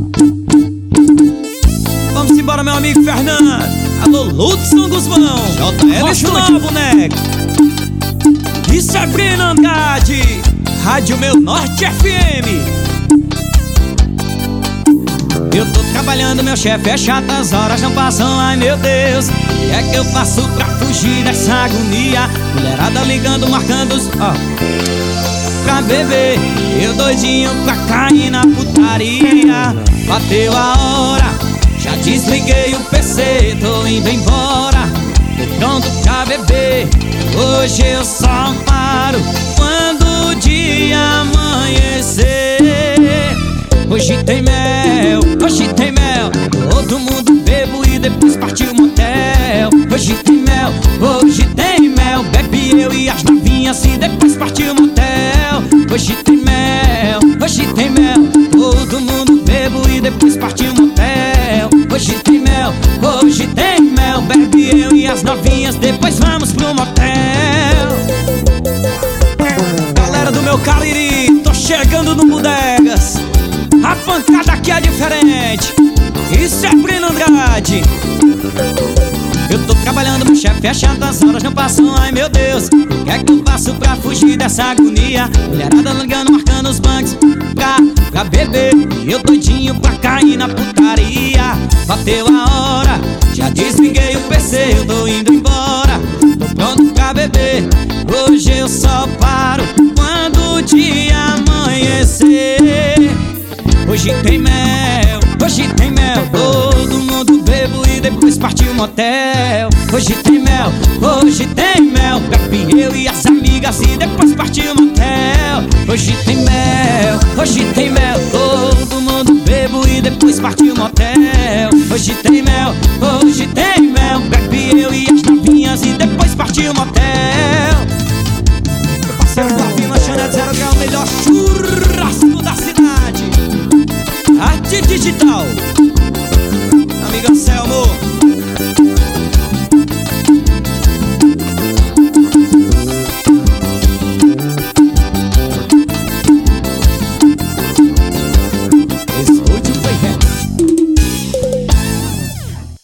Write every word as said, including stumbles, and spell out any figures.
Vamos embora, meu amigo Fernando. Alô, Ludson Guzmão, Rocha Novo, Neco. Isso é Breno Andrade, Rádio Meu Norte F M. Eu tô trabalhando, meu chefe é chato, as horas não passam, ai meu Deus. O que é que eu faço pra fugir dessa agonia? Mulherada ligando, marcando os... ó, pra beber. Eu doidinho pra cair na putaria. Bateu a hora, já desliguei o P C, tô indo embora. Tô pronto pra beber, hoje eu só paro quando o dia amanhecer. Hoje tem mel, hoje tem mel, todo mundo bebo e depois partiu o motel. Hoje tem mel, hoje tem mel, bebe eu e as novinhas e depois partiu o motel. Hoje tem mel, hoje tem mel, todo mundo bebo e depois partiu o motel. Hoje tem mel, hoje tem mel, bebe eu e as novinhas, depois vamos pro motel. Galera do meu Cariri, tô chegando no Bodegas. A pancada aqui é diferente. Isso é Breno Andrade. Eu tô trabalhando, meu chefe é chato, as horas não passam, ai meu Deus. O que é que eu faço pra fugir dessa agonia? Mulherada ligando, marcando os bancos pra, pra beber. E eu doidinho pra cair na putaria. Bateu a hora, já desliguei o P C, eu tô indo embora. Tô pronto pra beber, hoje eu só paro quando o dia amanhecer. Hoje tem mel, hoje tem mel, todo mundo bebo e depois partiu o motel. Hoje tem mel, hoje tem mel, bebe eu e as amigas e depois partiu o motel. Hoje tem mel, hoje tem mel, todo mundo bebo e depois partiu o motel. Hoje tem mel, hoje tem mel, bebe eu e as novinhas e depois partiu o motel. Meu parceiro Flavinho, lanchonete zero grau, melhor churrasco da cidade. Arte Digital, amigo Anselmo.